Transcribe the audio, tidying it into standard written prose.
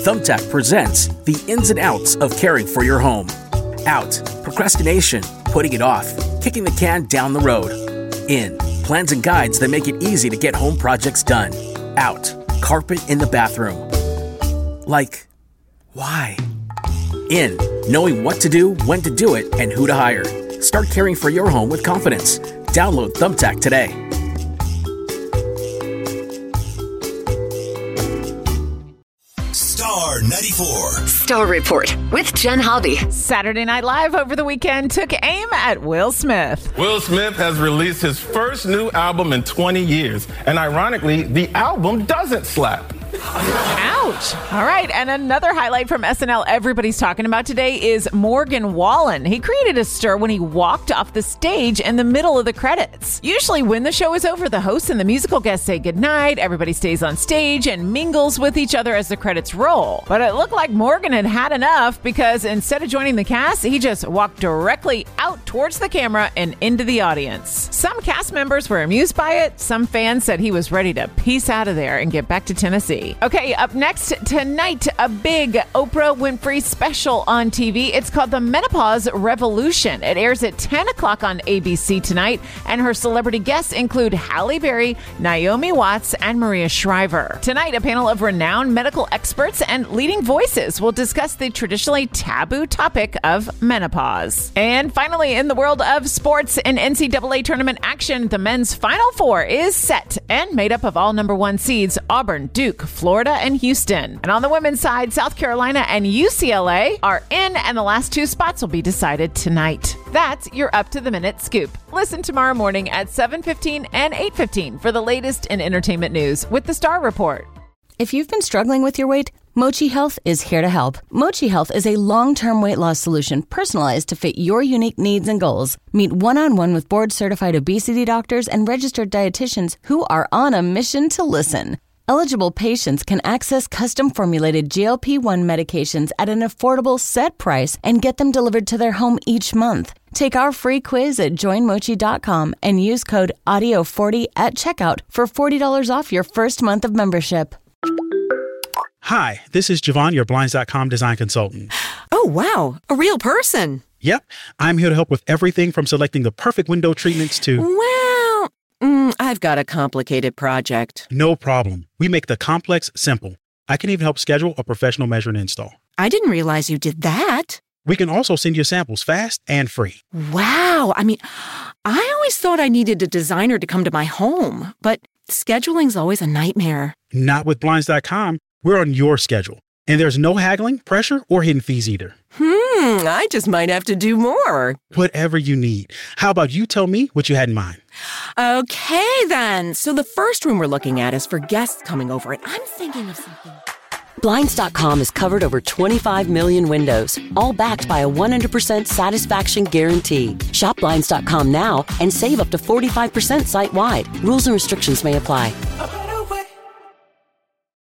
Thumbtack presents the ins and outs of caring for your home. Out, procrastination, putting it off, kicking the can down the road. In, plans and guides that make it easy to get home projects done. Out, carpet in the bathroom. Like, why? In, knowing what to do, when to do it, and who to hire. Start caring for your home with confidence. Download Thumbtack today. Star 94. Star Report with Jen Hobby. Saturday Night Live over the weekend took aim at Will Smith. Will Smith has released his first new album in 20 years. And ironically, the album doesn't slap. Ouch. All right. And another highlight from SNL everybody's talking about today is Morgan Wallen. He created a stir when he walked off the stage in the middle of the credits. Usually when the show is over, the host and the musical guests say goodnight, everybody stays on stage and mingles with each other as the credits roll. But it looked like Morgan had had enough because instead of joining the cast, he just walked directly out towards the camera and into the audience. Some cast members were amused by it. Some fans said he was ready to peace out of there and get back to Tennessee. Okay, up next tonight, a big Oprah Winfrey special on TV. It's called The Menopause Revolution. It airs at 10 o'clock on ABC tonight, and her celebrity guests include Halle Berry, Naomi Watts, and Maria Shriver. Tonight, a panel of renowned medical experts and leading voices will discuss the traditionally taboo topic of menopause. And finally, in the world of sports and NCAA tournament action, the men's Final Four is set and made up of all number one seeds Auburn, Duke, Florida, and Houston. And on the women's side, South Carolina and UCLA are in, and the last two spots will be decided tonight. That's your up-to-the-minute scoop. Listen tomorrow morning at 7:15 and 8:15 for the latest in entertainment news with the Star Report. If you've been struggling with your weight, Mochi Health is here to help. Mochi Health is a long-term weight loss solution personalized to fit your unique needs and goals. Meet one-on-one with board-certified obesity doctors and registered dietitians who are on a mission to listen. Eligible patients can access custom-formulated GLP-1 medications at an affordable set price and get them delivered to their home each month. Take our free quiz at joinmochi.com and use code AUDIO40 at checkout for $40 off your first month of membership. Hi, this is Javon, your Blinds.com design consultant. Oh, wow. A real person. Yep. I'm here to help with everything from selecting the perfect window treatments to... I've got a complicated project. No problem. We make the complex simple. I can even help schedule a professional measure and install. I didn't realize you did that. We can also send you samples fast and free. Wow. I always thought I needed a designer to come to my home, but scheduling's always a nightmare. Not with Blinds.com. We're on your schedule. And there's no haggling, pressure, or hidden fees either. I just might have to do more. Whatever you need. How about you tell me what you had in mind? Okay, then. So the first room we're looking at is for guests coming over, and I'm thinking of something. Blinds.com has covered over 25 million windows, all backed by a 100% satisfaction guarantee. Shop Blinds.com now and save up to 45% site-wide. Rules and restrictions may apply.